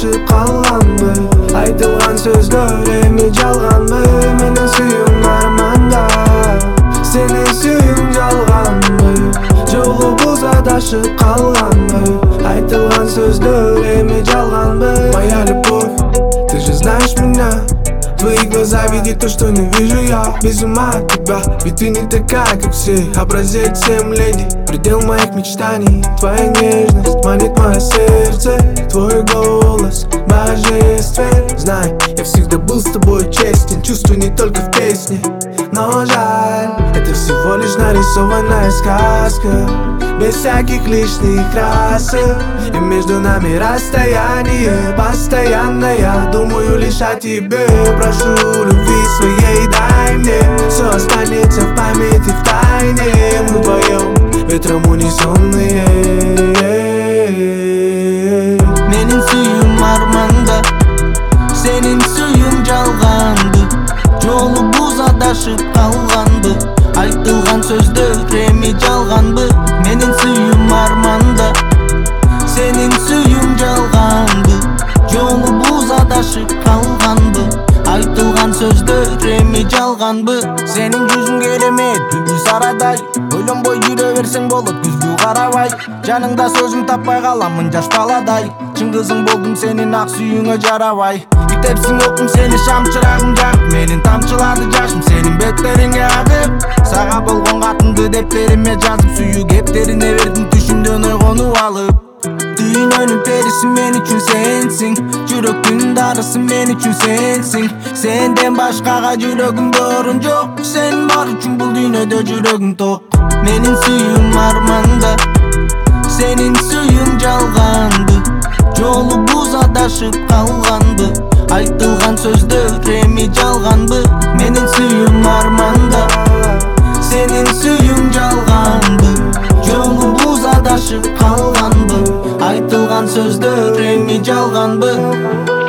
адашып калганбы? Айтылган сөздөр эми жалганбы? Менин сүйүүм арманда, сенин сүйүүң жалганбы? Жолубуз адашып калганбы? Айтылган сөздөр эми жалганбы? Моя любовь, ты же знаешь меня. Твои глаза видят то, что не вижу я. Без ума от тебя, ведь ты не такая, как все. Образец всем леди, предел моих мечтаний. Твоя нежность манит мое сердце. Твой голос божествен. Знай, я всегда был с тобой честен. Чувствую не только в песне, но жаль, это всего лишь нарисованная сказка, без всяких лишних красок. И между нами расстояние постоянное. Думаю лишь о тебе, прошу любви своей дай мне. Все останется в памяти в тайне. Мы вдвоем ветром унесенные. Менин сүйүүм арманда, сенин сүйүүң жалганбы? Жолубуз адашып калганбы? Айтылган сөздөр эми жалганбы? Менин сүйүүм арманда, сенин сүйүүң жалганбы? Жолубуз адашып калганбы? Айтылган сөздөр эми жалганбы? Сенин жүзүң керемет, бүлбүл сарадай. Ойлонбой жүрө берсең болот күзгү карабай. Жаныңда сөзүм таппай каламын жаш баладай. Чын кызың болдум сенин ак сүйүүңө жарабай. Мектепсиң окум сени шам чырагың жагып, менин тамчылады жашым сенин беттериңе агып. Сага болгон катымды дептериме жазып, сүйүү кептерине бердим түшүмдөн ойгонуп алып. Дүйнөнүн периси мен үчүн сенсиң, жүрөктүн дарысы мен үчүн сенсиң. Сенден башкага жүрөгүмдө орун жок, сен бар үчүн бул дүйнөдө жүрөгүм ток. Менин сүйүүм арманда, сенин сүйүүң жалганбы? Жолубуз адашып калганбы? Айтылган сөздөр эми жалганбы? Менин сүйүүм арманда, сенин сүйүүң жалганбы? Жолубуз адашып калганбы? Айтылган сөздөр эми жалганбы?